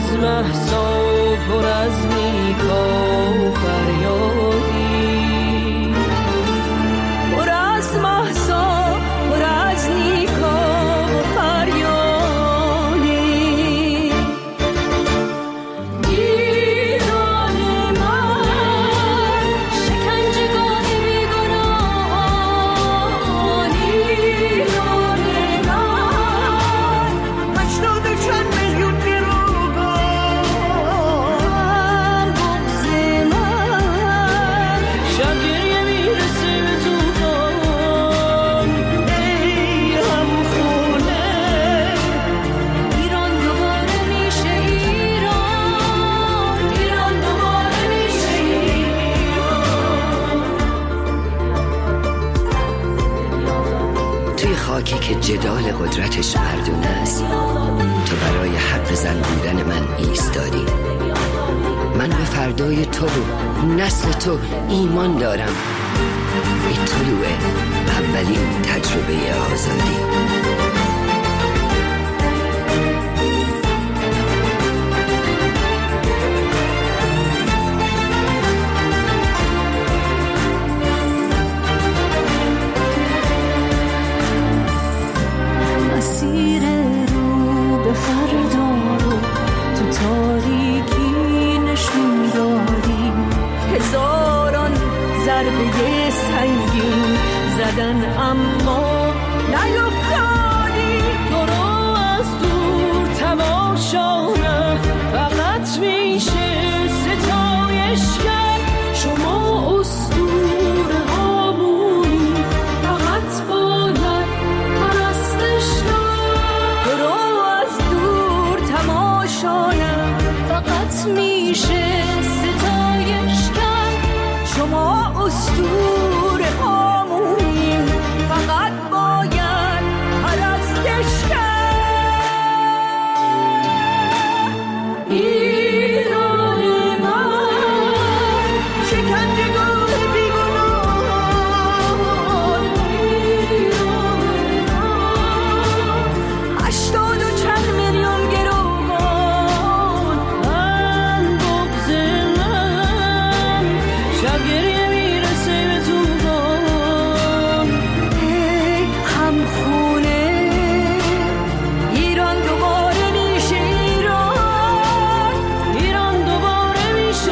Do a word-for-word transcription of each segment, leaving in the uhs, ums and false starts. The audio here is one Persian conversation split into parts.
از مهسا پر از نیکا و فریادی، پر از مهسا پر از نیکا و فریادی. ایران من شکنجهگاه بیگناهان، ایران من هشتاد و چند میلیون گروگان، هم بغض من شب گریه میرسه به توفان. ای هم خونه ایران دوباره میشه ایران، ایران دوباره میشه ایران. توی خاکی که جدال قدرتش مردونه است، تو برای حق زن بودن من ایستادی. من به فردای تو و نسل تو ایمان دارم، به طلوع اولین تجربه آزادی. مسیر رو به فردا رو تو تاریکی نشون دادی، هزاران ضربه سنگین زدن اما نیفتادی. تو رو از دور تماشا فقط میشه ستایش کرد، شما اسطوره هامونی فقط باید پرستش کرد. تو رو از دور تماشا فقط میشه ستایش کرد، شما اسطوره هامونی فقط باید پرستش کرد. ایران من شکنجهگاه بیگناهان، ایران من هشتاد و چند میلیون گروگان، هم بغض من شب گریه میرسه به توفان. ای هم خونه ایران دوباره میشه ایران، ایران دوباره میشه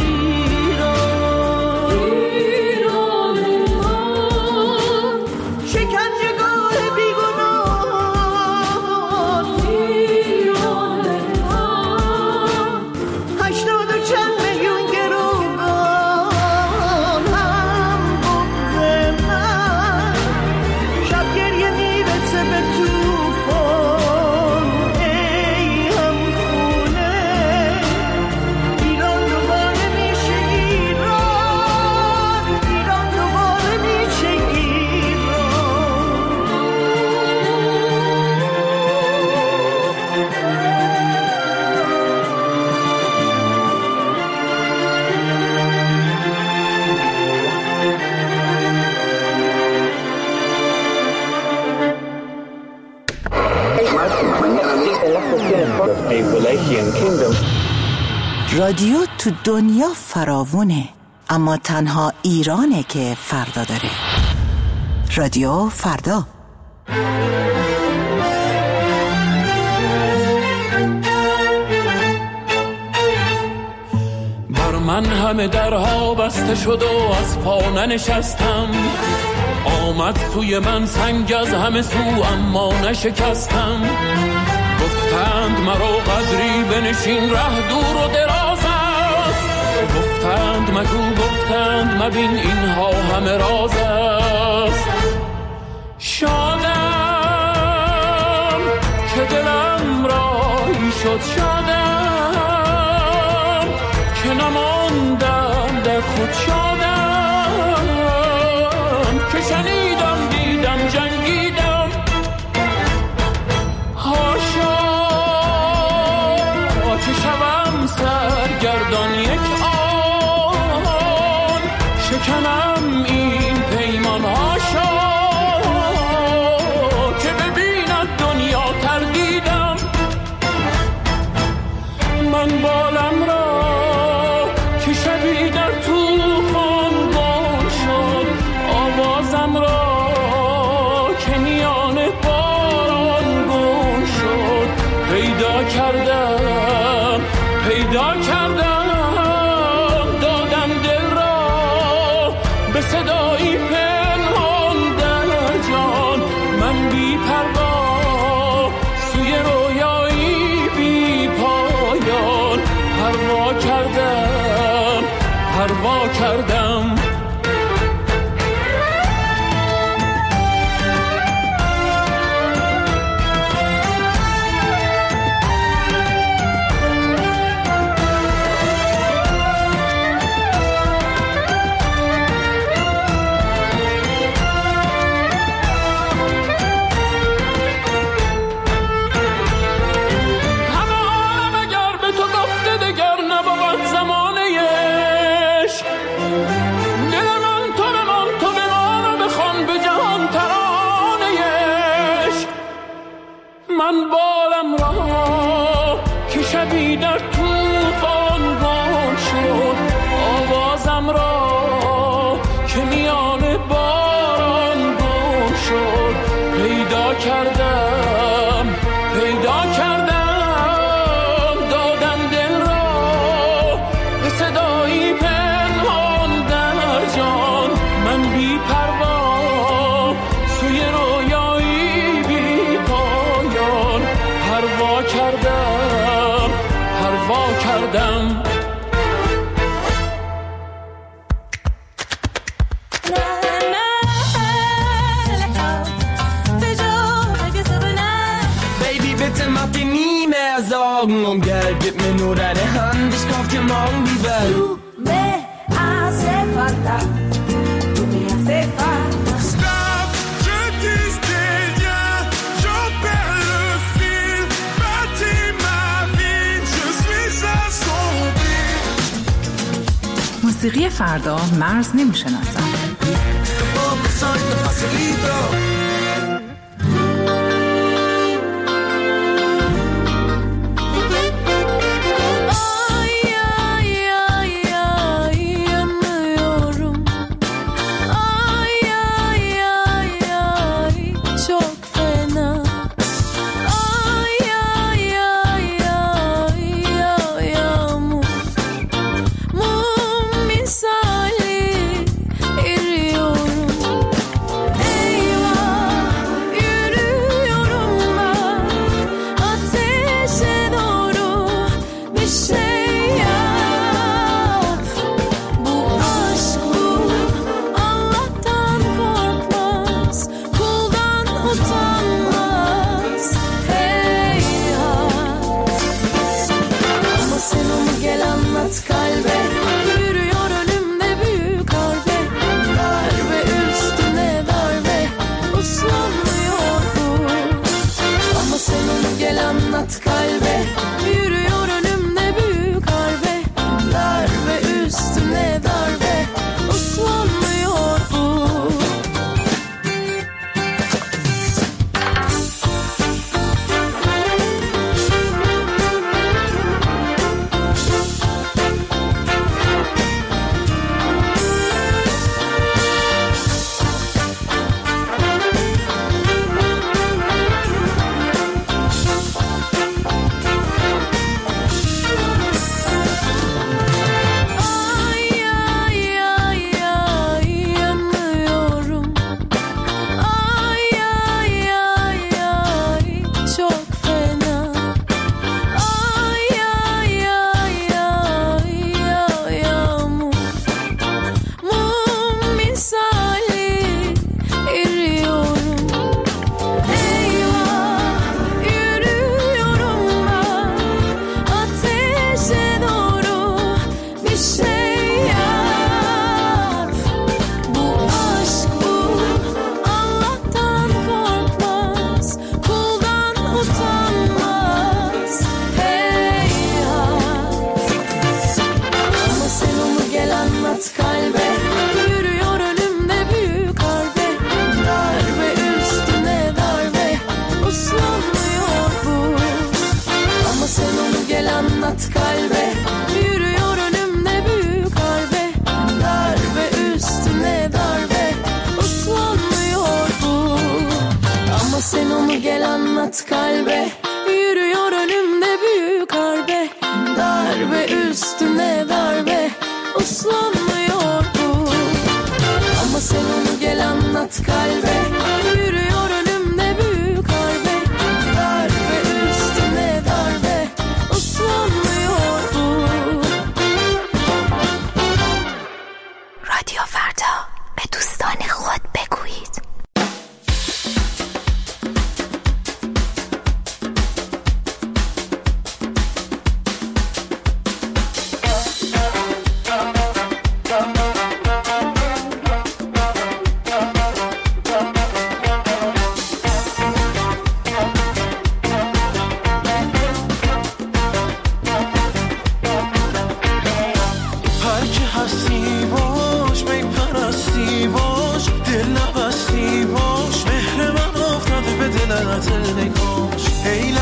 ایران. ایران من شکنجهگاه بیگناهان، ایران من هشتاد و چند میلیون گروگان، هم بغض من شب گریه میرسه به توفان. ای هم خونه ایران دوباره میشه ایران، ایران دوباره میشه رادیو تو دنیا فراوونه، اما تنها ایرانه که فردا داره. رادیو فردا. بر من همه درها بسته شد و از پا ننشستم، آمد سوی من سنگ از همه سو اما نشکستم. گفتند مرا قدری بنشین ره دور و دراز است، گفتند مگو گفتند مبین اینها همه راز است. شادم که دلم رایی شد، شادم که نماندم در خود، شادم که شنیدم دیدم جنگیدم. هاشا که شوم سرگردان یک آن، شکنم این پیمان. هاشا که ببیند دنیا تردیدم. پروا کردم. من بالم را که شبی در طوفان گم شد، آوازم را که میان باران گم شد. پیدا کردم پیدا کردم دادم دل را به صدایی پنهان در جان. من بی پروا سوی رویایی بی پایان پروا کردم پروا کردم. Sorgen um Geld, gib mir nur deine Hand, ich kauf dir morgen die Welt. Tu me hace falta, tu me hace falta. Stop, je tisse des liens, j'en perds le fil. Bâtis ma vie, je suis assombri. موسیقی فردا مرز نمیشناسد. Oh, soy te facilito.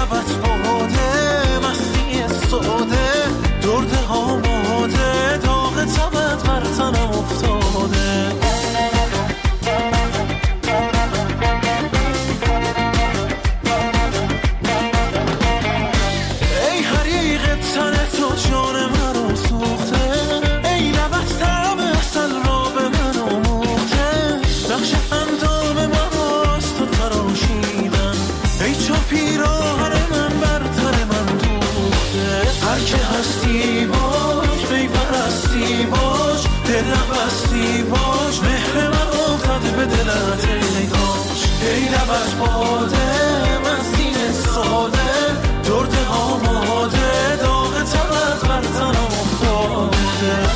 لبت باده مستی ساده درد آماده داغ تبت بر تنم افتاده ای حریق تن تو جان منو سوخته ای لبت طعم عسل را به من آموخته نقش اندام من از تو تراشیدن ای چو پیراهن من بر تن من دوخته هر که هستی باش بی پرستی باش دل نبستی باش مهر من افتاد به دلت ای کاش ای لبت باده من سینه ساده درد آماده داغ تبت بر تنم افتاده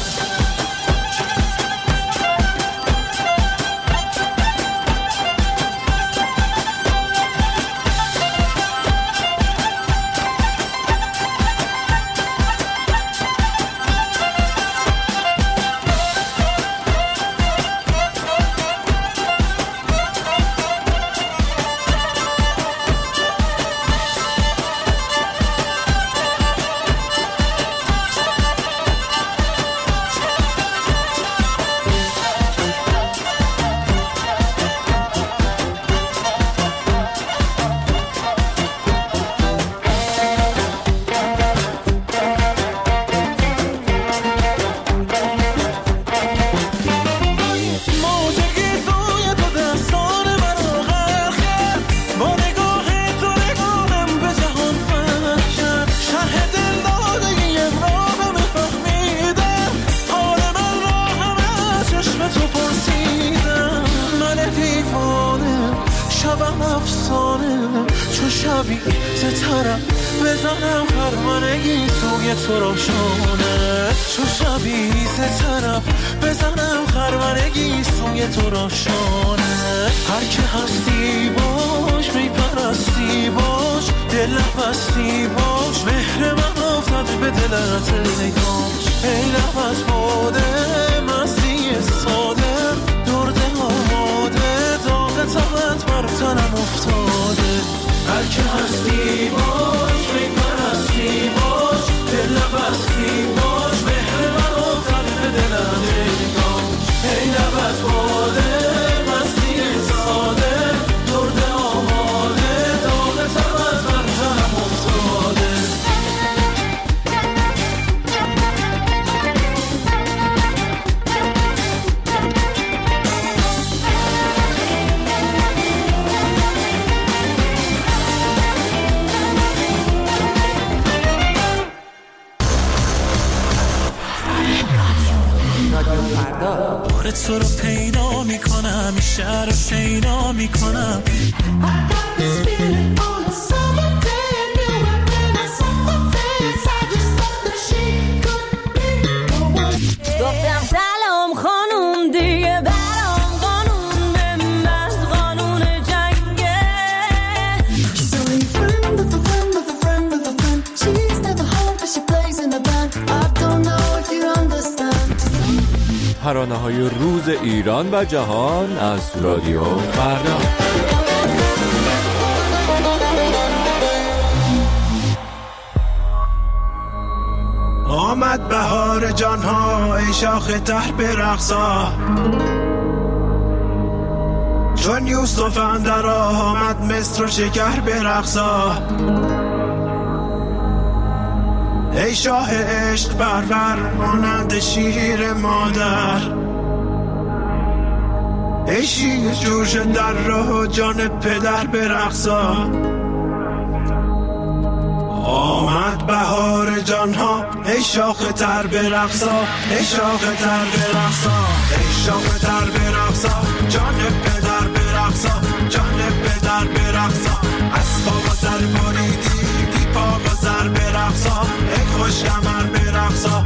تو رو پیدا میکنم این شهر رو شیدا میکنم گفتم سلام خانوم دیگه برام قانون به من قانون جنگه She's only a friend of a friend of a friend of a friend She's never home but she plays in a band I don't know if you understand ترانه‌های روز ایران و جهان از رادیو فردا. آمد بهار جانها ای شاخ تر برقصا چون یوسف اندر آمد مصر و شکر برقصا ای شاه عشق پرور مانند شیر مادر ای شیر جوش در راه جان پدر برقصا آمد بهار جانها ای شاخ تر برقصا ای شاخ تر برقصا ای شاخ تر برقصا جان پدر برقصا جان پدر برقصا از پا و سر بریدی بی پا و سر برقصا ای خوش کمر برقصا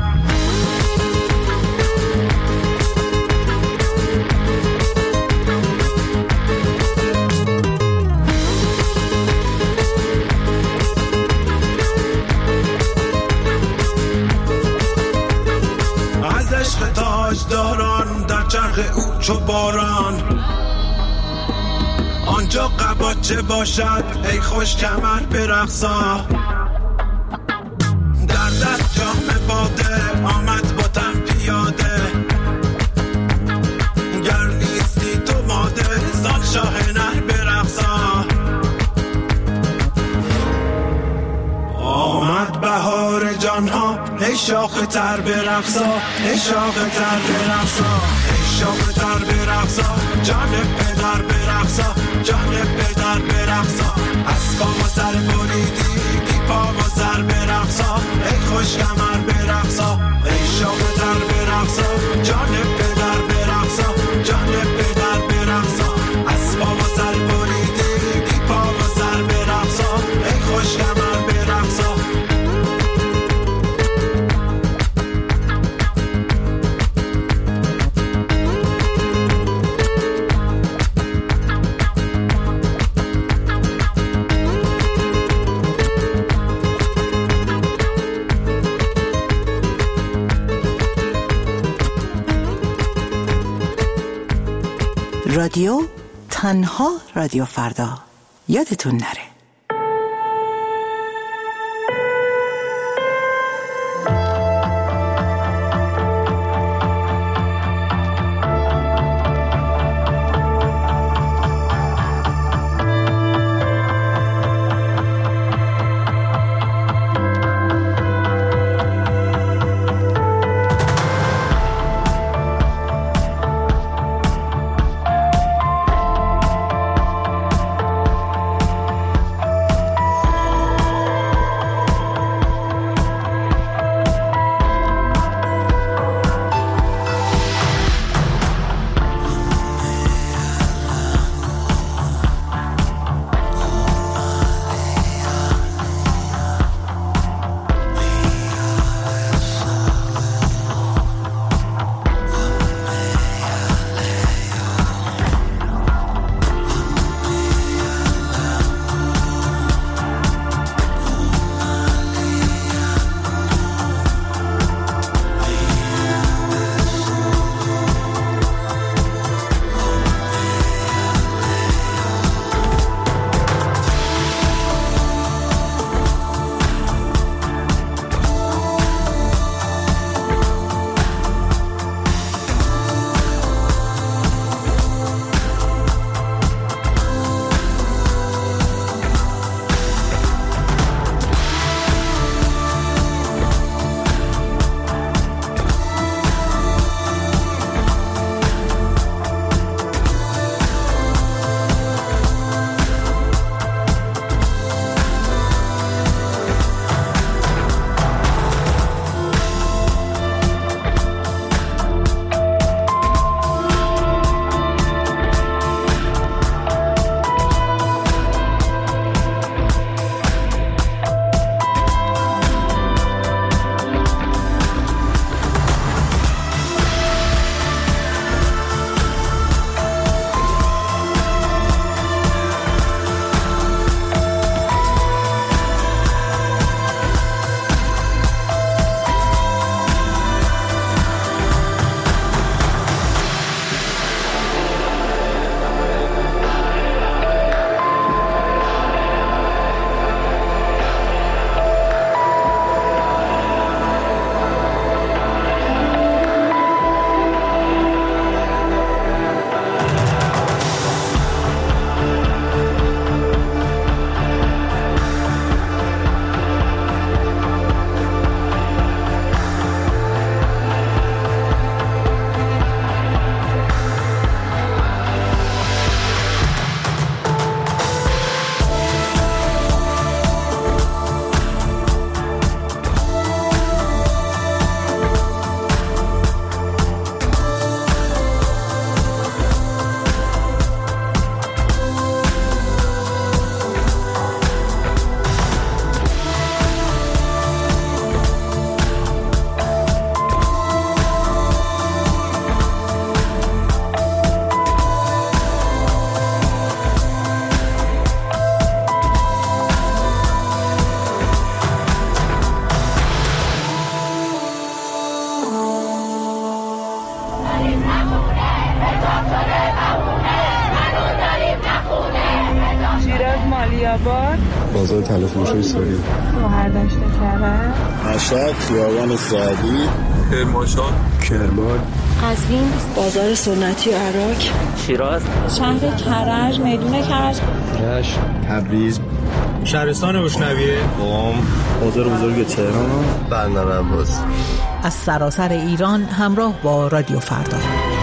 عشق تاجداران در چرخ او چو باران آن اینجا قباچه باشد ای خوش کمر برقصا در دست جام باده آمد با تن پیاده گر نیستی تو ماده زان شاه نر برقصا آمد بهار جانها ای شاخ تر برقصا ای شاخ تر برقصا ای شاخ تر برقصا جان پدر برقصا جان پدر برقصا از پا و سر بریدی بی پا و سر برقصا ای خوش کمر برقصا ای شاخ تر برقصا جان پدر برقصا جان پدر برقصا از پا و سر بریدی بی پا و سر برقصا ای خوش کمر برقصا رادیو تنها رادیو فردا، یادتون نره. بازار طلافروشی ساری، شهردشت کرج، مشهد، خیابان سعدی، کرمانشاه، کرمان، قزوین، بازار سنتی عراق، شیراز، شهر کرج، میدون کرج، رشت، تبریز، شهرستان بوشنویه، قم، بازار بزرگ تهران، بندر عباس. از سراسر ایران همراه با رادیو فردا.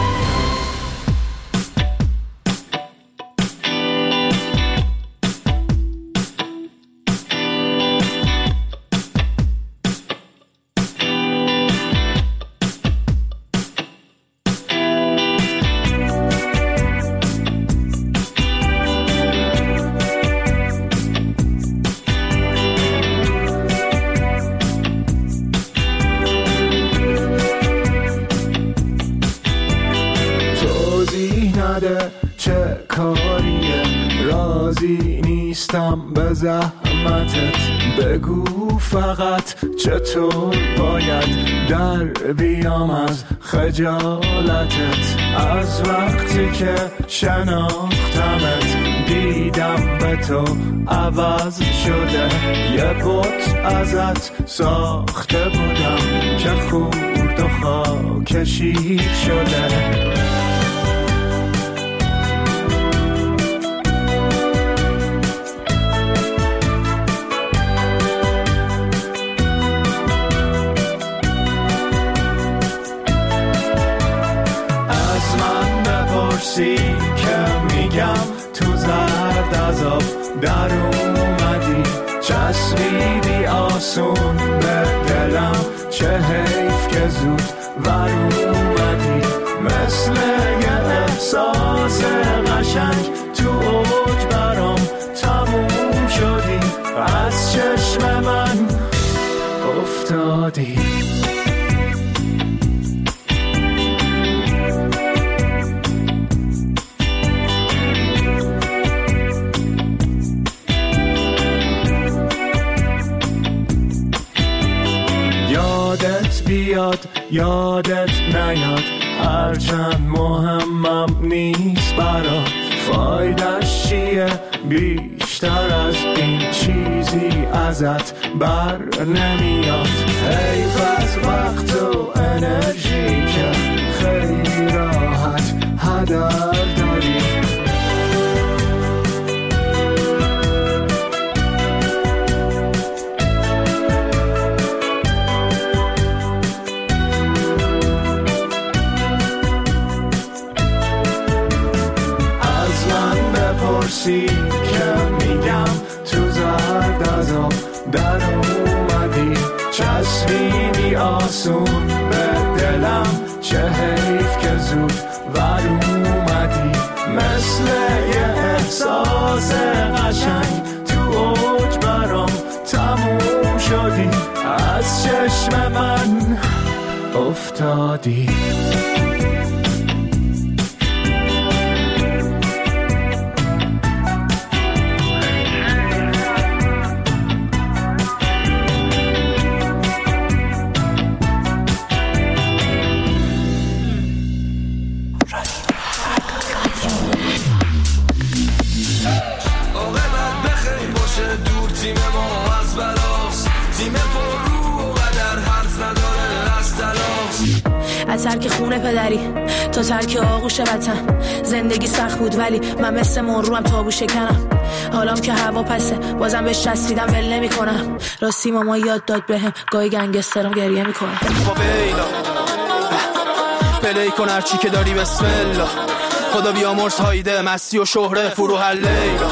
چه کاریه راضی نیستم به زحمتت، بگو فقط چطور باید در بیام از خجالتت. از وقتی که شناختمت دیدم به تو عوض شده، یه بت ازت ساخته بودم که خورد و خاک شیر شده. که میگم تو زرد عذاب در اومدی، چسبیدی آسون به دلم، چه حیف که زود ور اومدی. مثل یه احساس قشنگ تو اوج برام تموم شدی، از چشم من افتادی. بیاد یادت نیاد، هرچند مهمم نیست برات، فایدش چیه بیشتر از این چیزی ازت بر نمیاد. حیف از وقت و انرژی که خیلی راحت هدر داری. که میگم تو زرد عذاب در اومدی، چسبیدی آسون به دلم، چه حیف که زود ور اومدی. مثل یه احساس قشنگ تو اوج برام تموم شدی، از چشم من افتادی. ترک خونه پدری تا ترک آغوش وطن، زندگی سخت بود ولی من مثل مروم تابو شکنم. حالام که هوا پسه بازم بهش چسبیدم ول نمی کنم. راستی ماما یاد داد بهم گاهی گنگسترم گریه میکنم. پلی کن هرچی که داری بسم الله، خدا بیامرز هایده مستی و شهره فرو هر لیلا.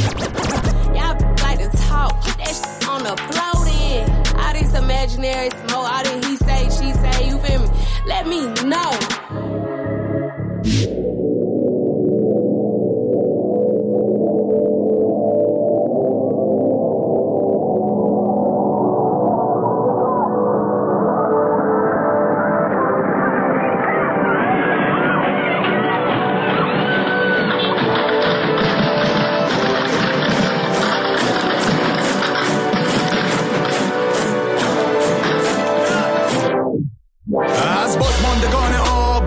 Imaginary smoke, all that he say, she say, you feel me? Let me know. از بازماندگان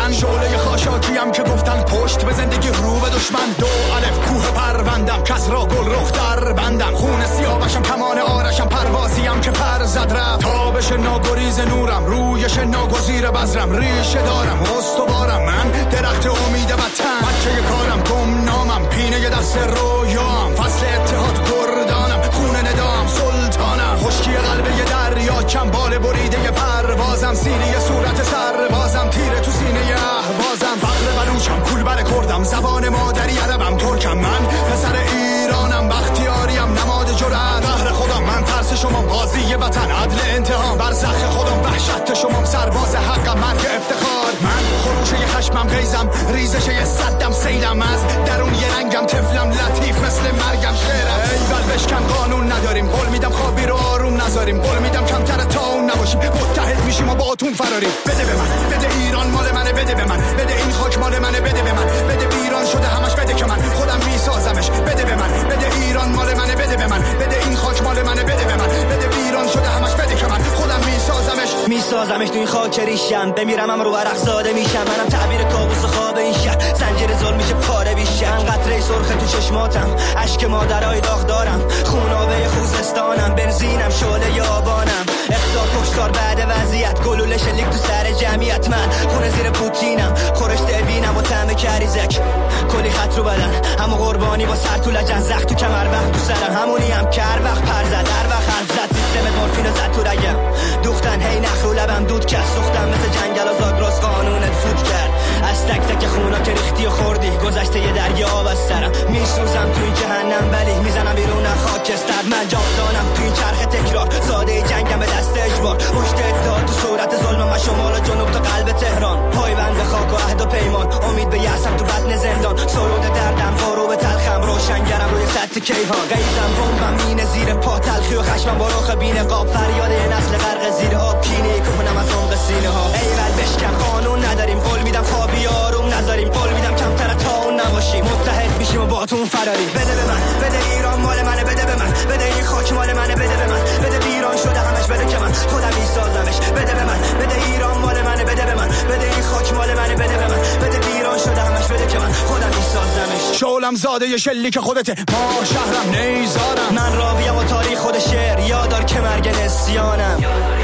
من شعله خاشاکیم که گفتن پشت به زندگی رو به دشمن. دو الف کوه پروندم کس را گل رخ در بندم. خون سیاوشم کمان آرشم پروازیم که پر زد رفت. تابش ناگریز نورم رویش ناگزیر بذرم. ریشه دارم استوارم من درخت امید وطن. بچه کارم گم نامم پینه دست رویام. فصل اتحاد گردانم خون ندام سلطانم. خشکی قلب یه دریا کم بال بریده یه پروازم. سینه صورت سربازم تیره تو سینه اهوازم. فقر بلوچم کول بر کردم زبان مادری عربم ترکم. من پسر ایرانم بختیاریم نماد جرأت. قهر خودم من ترس شما قاضی وطن عدل انتقام. برزخ خودم وحشت شما سرباز حقم مرگ افتخار. من خروشه یه خشمم غیزم ریزش یه صدم سیلم. از درون یه رنگم طفلم لطیف مثل مرگم شعرم. ایول بشکن قانون نداریم قول میدم خوابی رو آروم نذاریم. قول میدم کمتر تا اون نباشیم متحد میشیم و با اتون فراریم. بده به من بده ایران مال منه بده به من. بده این خاک مال منه بده به من. بده ایران شده همش بده که من خودم میسازمش. بده به من بده ایران مال منه بده به من. بده این خاک مال منه بده به من. بده ایران شده همش بده که من خودم میسازمش. میسازمش تو این خاک ریشم. بمیرم هم رو ورق زاده میشم. منم تعبیر کابوس خواب این شهر. زنجیر ظلم میشه پاره بیشم. قطره سرخ تو چشماتم اشک مادرای داغ دارم. خونابه خوزستانم بنزینم شعله یابانم. اخطار کشتار بعد وضعیت گلوله شلیک تو سر جمعیت. من خونه زیر پوتینم خورش دلبینم و طعم کریزک. کلی خط رو بدن همو قربانی با سر تو لجن. زخ تو کمر وقت تو سرم همونی هم کر وقت پر زد هر وقت حرف زد. سیستم مورفین زد تو رگم. دوختن هی نخ رو لبم دود کرد. سوختم مثل جنگل و زاگرس قانونت فوت کرد. از تک تک خونا که ریختی و خوردی گذشته یه دریا آب از سرم. میسوزم تو این جهنم ولی میزنم بیرون خاکستر. من جاودانم تو این چرخ تکرار. ساده جنگم به دست اجبار. پشت اتحاد تو صورت ظلمم و شمال و جنوب تا قلب تهران. پایبند به خاک و عهد و پیمان. امید به یأسم تو بطن زندان. سرود دردم غروب تلخم روشنگرم روی سطح کیهان. غیظم بمبم مینه زیر پا تلخی و خشمم با رخ بی نقاب. فریاد یه نسل غرق زیر آب کینه کنم از عمق سینه ها. ایول بشکن قانون نداریم قول میدم خوابی آروم نذاریم. قول میدم کمتر تا اون نباشیم متحد میشیم و با اتون فراری. بده به من بده ایران مال منه بده به من. بده این خاک مال منه بده به من. بده ایران شده همش بده که من خودم میسازمش. بده به من بده ایران مال منه بده به من. بده این خاک مال منه بده به من. بده ایران شده همش بده که من خودم میسازمش. شعلم زاده ی شلیک خودته ما شهرم نیزارم. من راویم و تاریخ خود شعر یادار که مرگ نسیانم.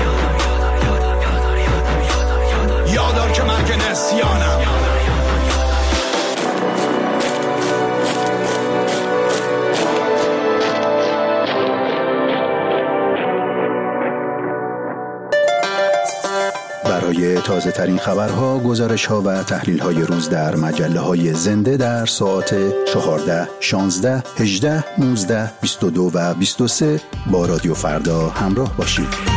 یادار که مرگ نسیانم. برای تازه ترین خبرها، گزارش ها و تحلیل های روز در مجله های زنده در ساعت چهارده، شانزده، هجده، نوزده، بیست و دو و بیست و سه با رادیو فردا همراه باشید.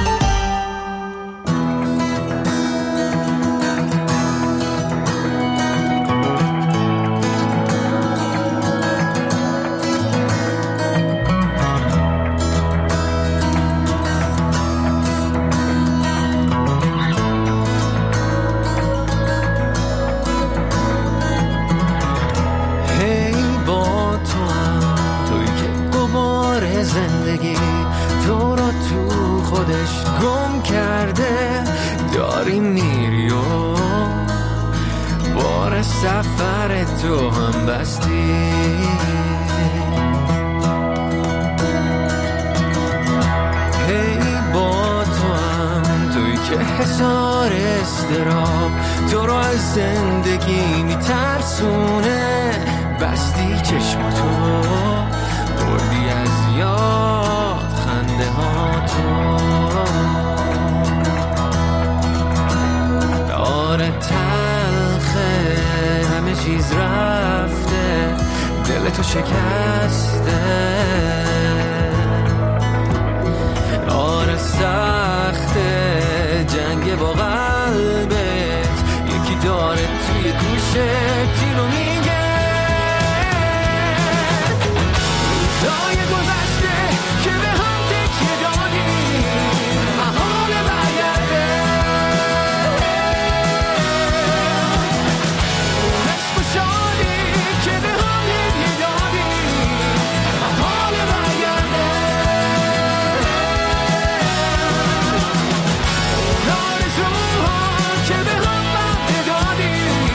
که به هم بده دادیم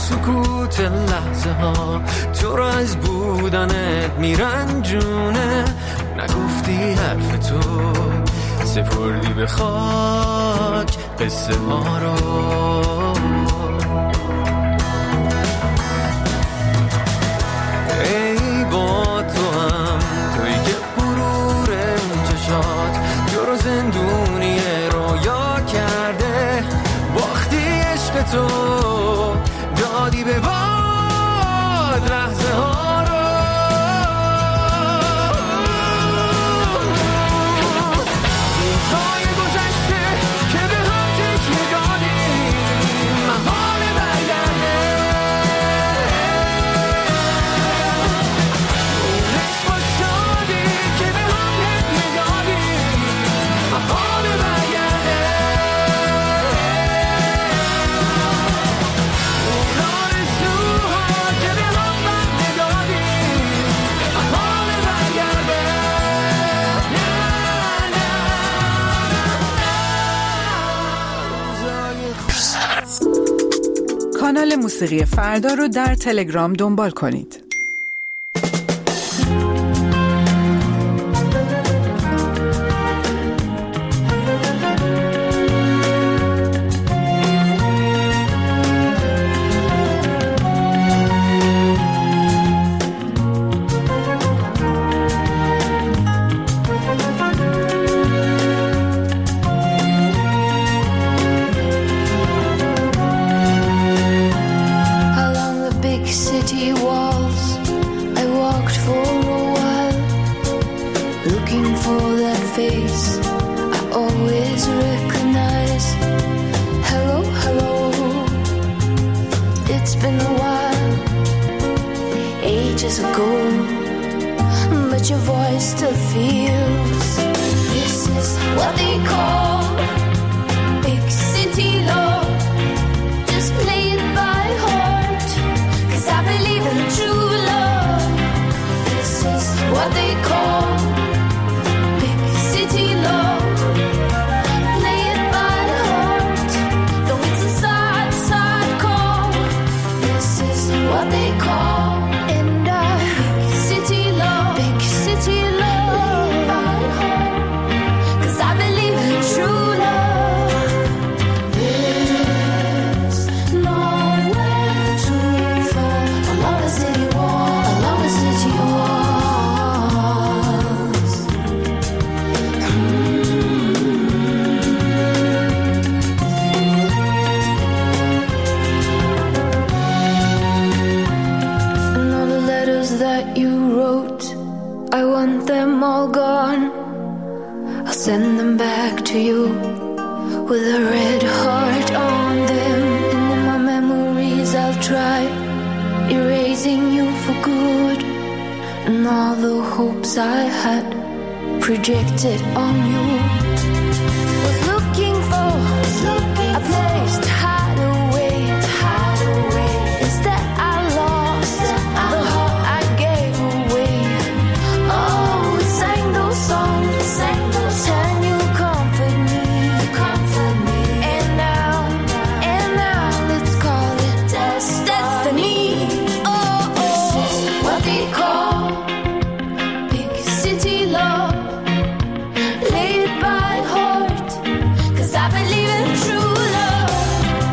سکوت لحظه ها تو رو از بودنت میرنجونه. نگفتی حرف تو سپردی به خاک قصه ها رو. ای با تو هم توی که برور اون چشات تو رو زندونی رویا کرده. باختی عشق تو دادی به باد لحظه ها رو. روزهای گذشته که به هم تکیه دادیم محال برگرده. اون عشق و شادی که به هم هدیه دادیم محال برگرده. اون آرزوها که به هم بند دادیم محال برگرده. کانال موسیقی فردا رو در تلگرام دنبال کنید. Projected on you was looking for looking a place to hide away, to hide away. Instead I lost the heart I gave away. Oh, we sang those songs, we sang those songs. And you comfort me, you comfort me. And now, and now let's call it destiny. Oh, oh, this is what they call big city love. Played by heart, 'cause I believe in true love.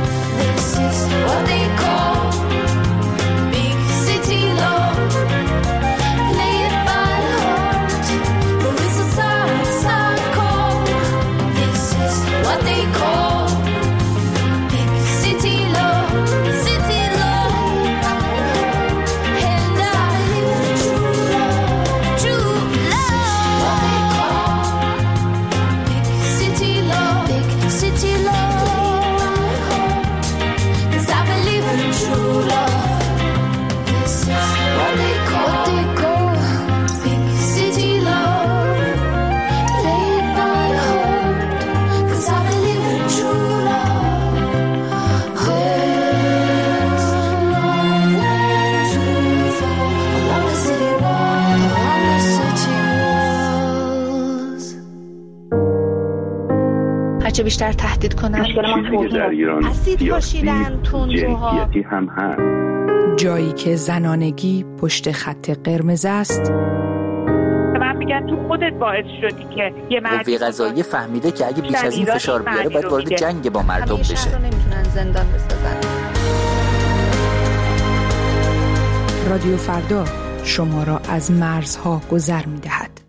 بیشتر تهدید کنن. مشکل ما توضیح در ایران اسید پاشیدن، تندروها، جنسیتی هم هست. جایی که زنانگی پشت خط قرمز است. من میگم تو خودت باعث شدی که یه مرد قوه قضاییه فهمیده که اگه بیش از این فشار بیاره باید وارد جنگ با مردم بشه. همیشه نمیتونن زندان بسازن. رادیو فردا شما را از مرزها گذر می‌دهد.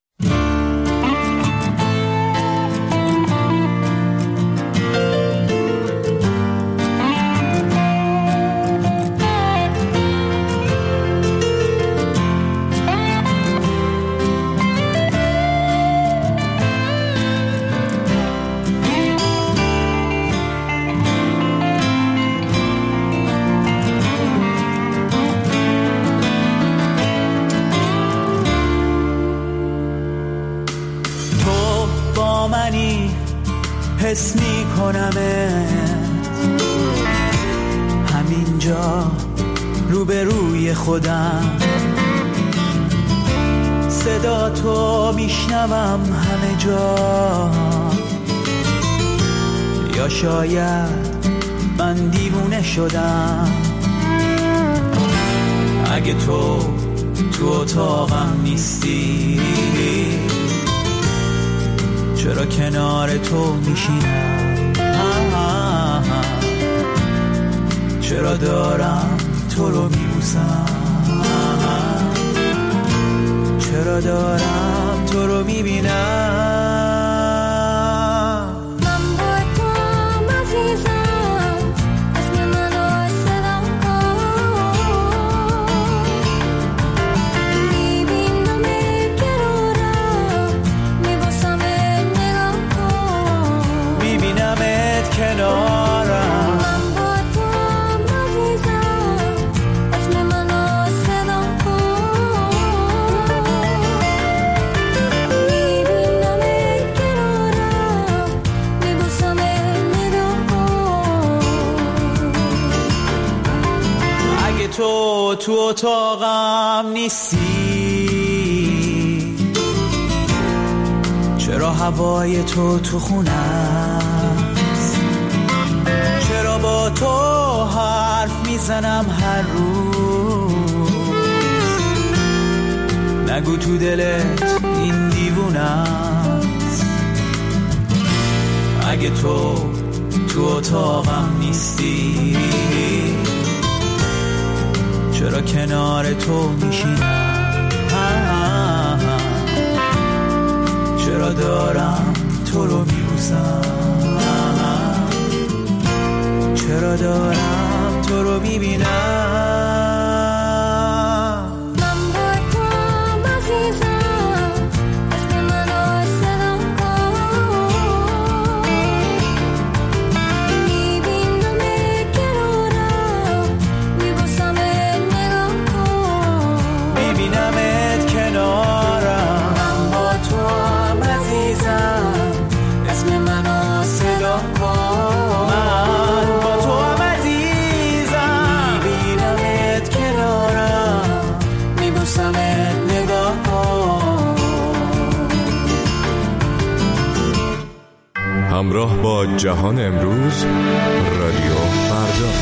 حس می کنمت همینجا روبروی خودم، صدا تو میشنوم همه جا. یا شاید من دیوونه شدم، اگه تو تو اتاقم نیستی چرا کنار تو میشینم؟ چرا دارم تو رو میبوسم؟ چرا دارم تو رو میبینم؟ تو تو اتاقم نیستی چرا هوای تو تو خونه است؟ چرا با تو حرف میزنم هر روز؟ نگو تو دلت این دیوونه است. اگه تو تو اتاقم نیستی چرا کنار تو میشینم؟ چرا دارم تو رو میبوسم؟ چرا دارم تو رو میبینم؟ همراه با جهان امروز، رادیو فردا.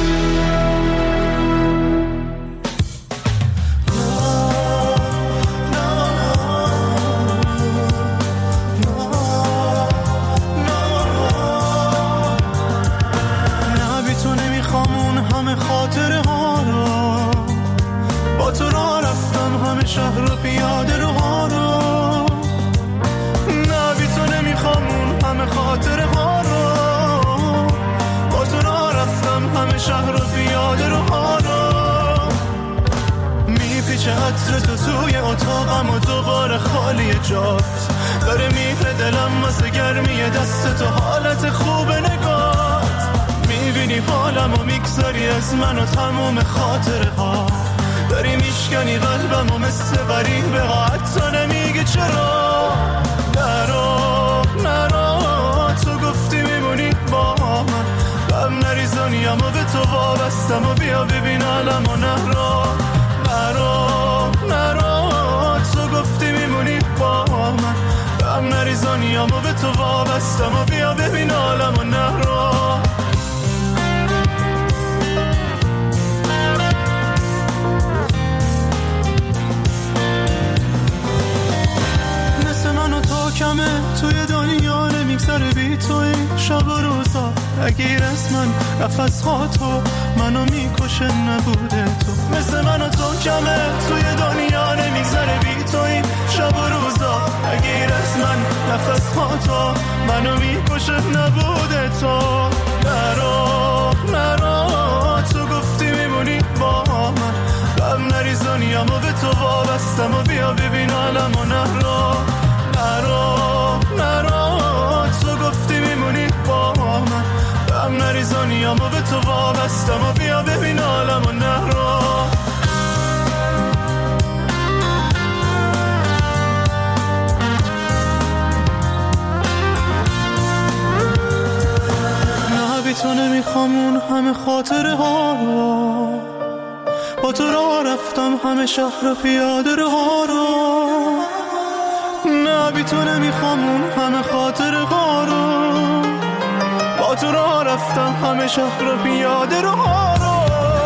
نه بی تو نمیخوام اون همه خاطره ها رو، با تو را رفتم همه شهر رو پیاده رو ها رو. خاطره ها رو با تو را رفتم همه شهر رو پیاده رو ها رو. میپیچه عطر تو توی اتاقم و دوباره خالی جات داره میره دلم واسه گرمی دست تو، حالت خوب نگات. میبینی حالم و میگذاری از من و تموم خاطره ها، داری میشکنی قلبم و مثل غریبه ها، حتی نمیگی چرا. نرو نرو تو گفتی میمونی با من، غم نریزانیم و به تو وابستم و بیا ببین علم و نهرو. نرو نرو تو گفتی میمونی با من، غم نریزانیم دنیامو به تو وابستم و بیا ببین عالم و نهرا. مثل منو تو کمه توی دنیا نمیگذره بی توی شب و روزا اگه از من نفس ها تو منو میکشه نبوده تو. مثل منو تو کمه توی دنیا نمیگذره بی توی شب و روزا اگه از من نفس ها تو منو میکشه نبوده تو. نرو نرو تو گفتی میمونی با من غم نریز دنیامو به تو وابستم و بیا ببین عالم و نهرا. نرو نرو تو گفتی میمونی با من غم نریز دنیامو به تو وابستم و بیا ببین عالم و نهرا. نه بی تو نمیخوام اون همه خاطره ها رو، با تو راه رفتم همه شهر و پیاده ها رو. نه بی تو نمیخوام اون همه خاطره ها رو، با تو راه رفتم همه شهر و پیاده ها رو.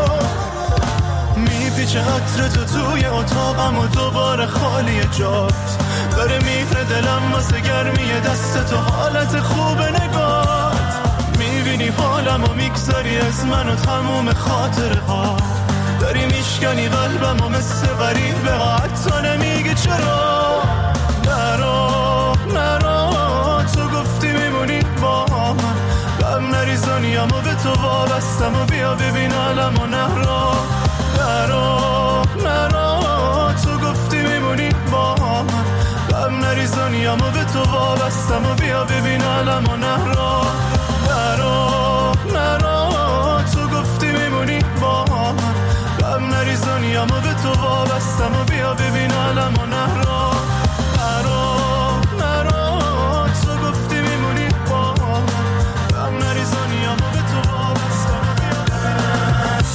میپیچه عطر تو توی اتاقم و دوباره خالی جات داره میره دلم واسه گرمی دست تو حالت خوب نگات. میبینی حالم و میگذاری از من و تموم خاطره ها داری میشکنی قلبم و مثل غریبه ها حتی نمیگی چرا. نرو نرو تو گفتی میمونی با من غم نریز دنیامو به تو وابستم و بیا ببین عالم و نهرا. نرو نرو تو گفتی میمونی با من غم نریز دنیامو به تو وابستم و بیا ببین عالم و نهرا. نرو نرو تو گفتی میمونی با من غم نریز دنیامو به تو وابستم و بیا ببین عالم و نهرا. نرو نرو تو گفتی میمونی با من غم نریز دنیامو به تو وابستم و بیا ببین.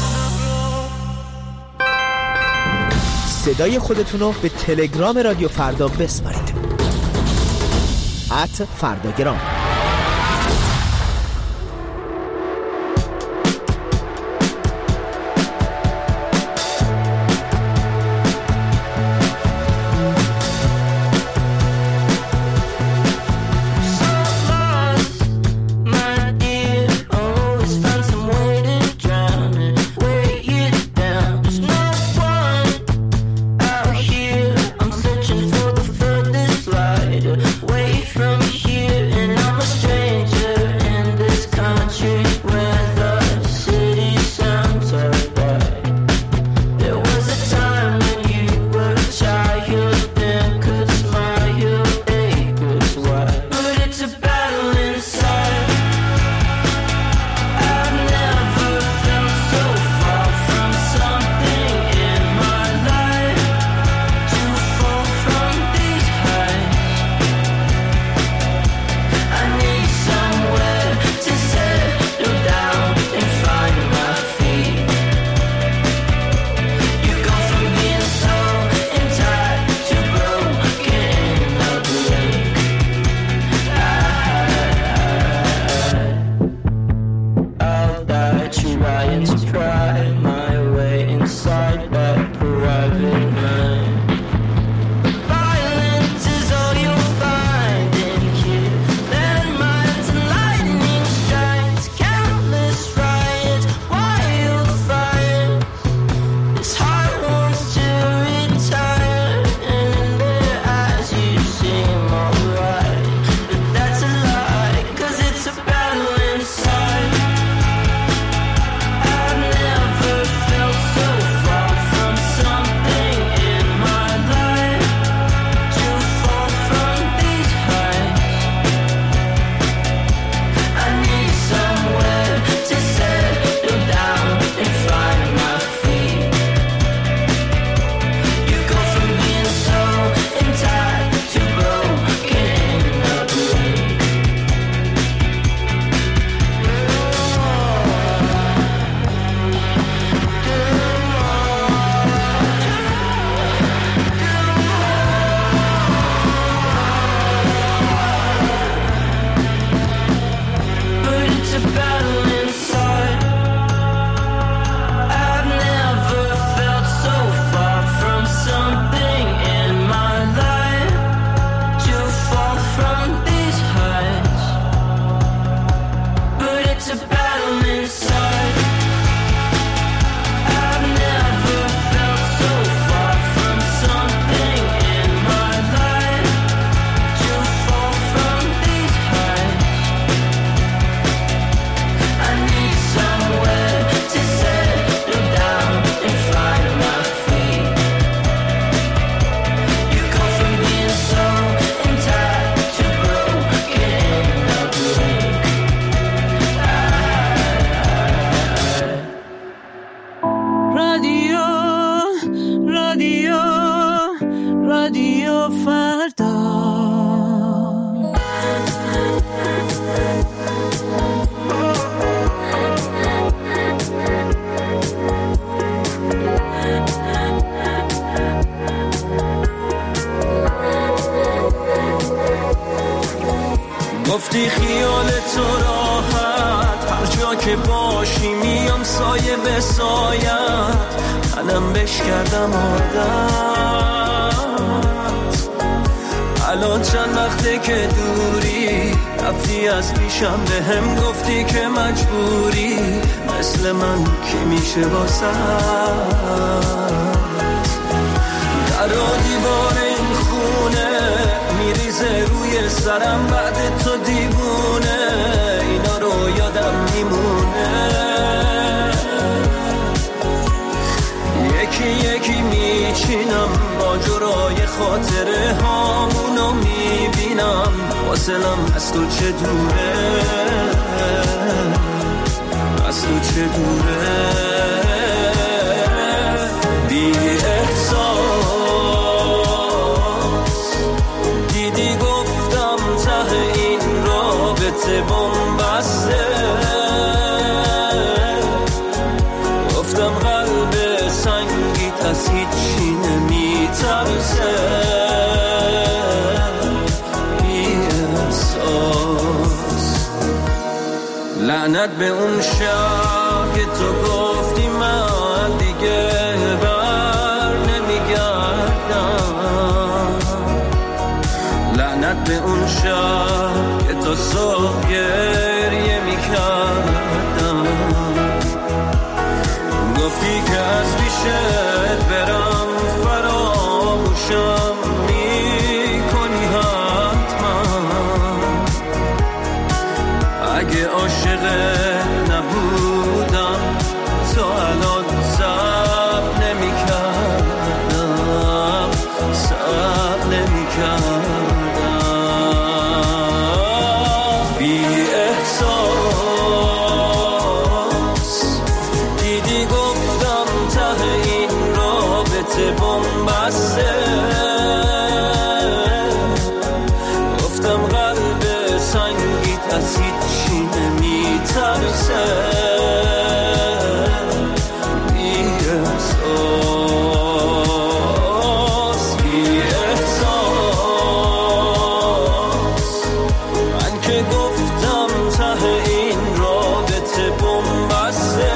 صدای خودتونو به تلگرام رادیو فردا بسپارید. ات فرداگرام. I've never گفتی خیال تو راحت، هر جا که باشی میام سایه به سایت، منم بش کردم عادت. الان چند وقته که دوری، رفتی از پیشم به هم گفتی که مجبوری، مثل من کی میشه واسه در و دیوار این خونه میریزه روی سرم، بعد تو دیوونه اینا رو یادم میمونه. یکی یکی میچینم ماجرای خاطره هامونو میبینم، واصلم از تو چه دوره، از تو چه دوره. بی احساس دیدی گفتم ته این رابطه بنبسته، گفتم قلب سنگیت از هیچی نمیترسه. بی احساس لعنت به اون شب که تو گفتی من دیگه بر نمیگردم، لعنت به اون شب که تو صبح گریه میکردم، گفتی که از پیشت برم فراموشم میکنی حتما، اگه عاشقت نبودم تا الان صبر نمیکردم، صبر نمیکردم. بی احساس دیدی گفتم ته این رابطه بنبسته، گفتم قلب سنگیت از هیچی نمیترسه. بی احساس بی احساس من که گفتم ته این رابطه بنبسته،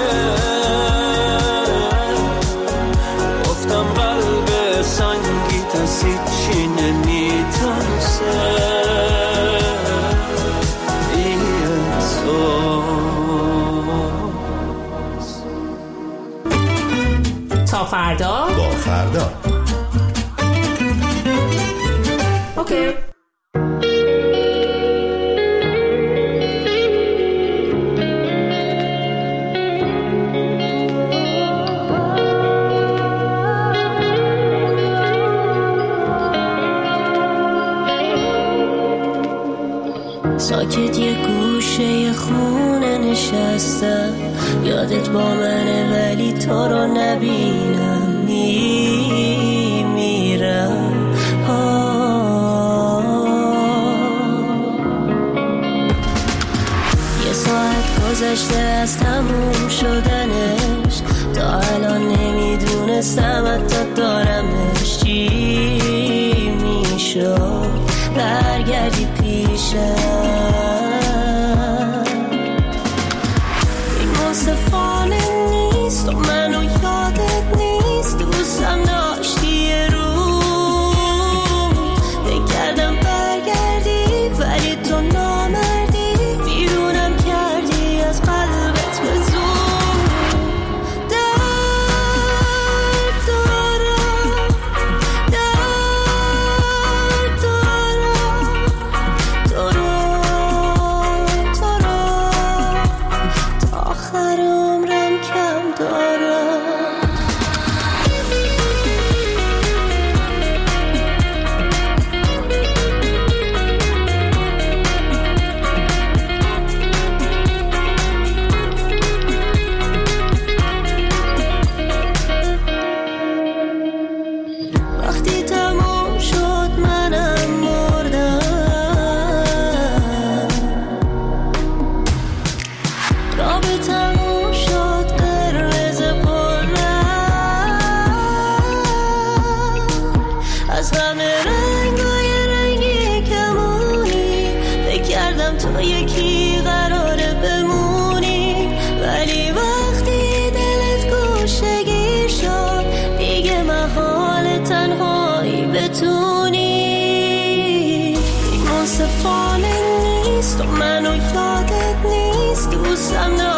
گفتم قلب سنگیت از هیچی نمیترسه. تا فردا با فردا اوکی. ساکت یه گوشه خونه نشستم، یادت با منه ولی تو رو نبینم، میمیرم. یه ساعت گذشته از تموم شدنش، تا الان نمیدونستم حتی دارمش. چی میشد برگردی پیشم، این مصفانه نیست و منو یادت نیست، دوستم داشتی یه رو بکردم برگردی ولی تو نامردی، بیرونم کردی از قلبت به زور. درد دارم درد دارم تو رو بدونی این منصفانه نیست و منو یادت نیست دوستم